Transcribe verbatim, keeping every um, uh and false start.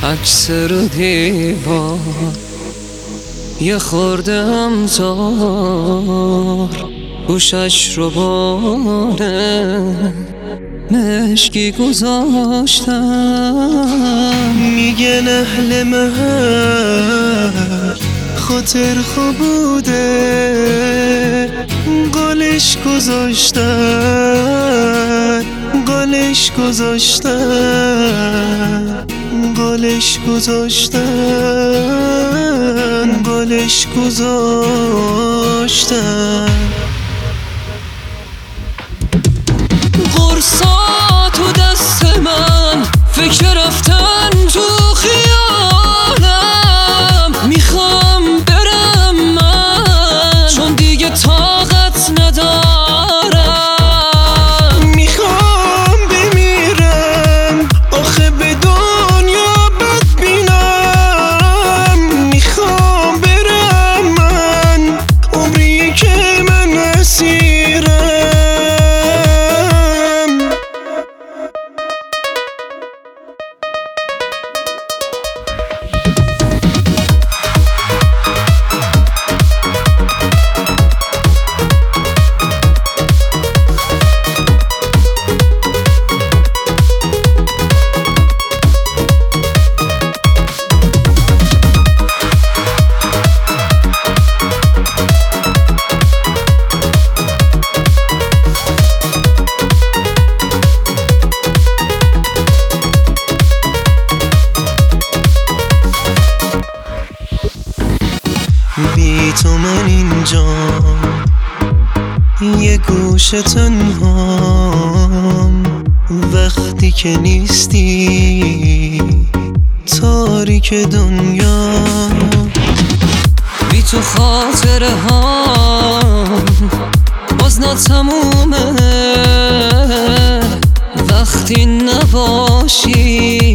عکس رو دیوار یه خورده همزار گوشش رو باره مشکی گذاشتم. میگن اهل محل خاطر خوب بوده، گلش گذاشتن گلش گذاشتن گلش گذاشتن گلش گذاشتن. قرصا تو دست من فکر رفتن تو خیالم، میخوام برم من چون دیگه طاقت ندارم. میخوام بمیرم آخه به دنیا بدبینم، میخوام برم من عمری که من اسیرم. بی تو من اینجا یه گوشه تنهام، وقتی که نیستی تاریک دنیا. بی تو خاطره هم باز ناتمومه، وقتی نباشی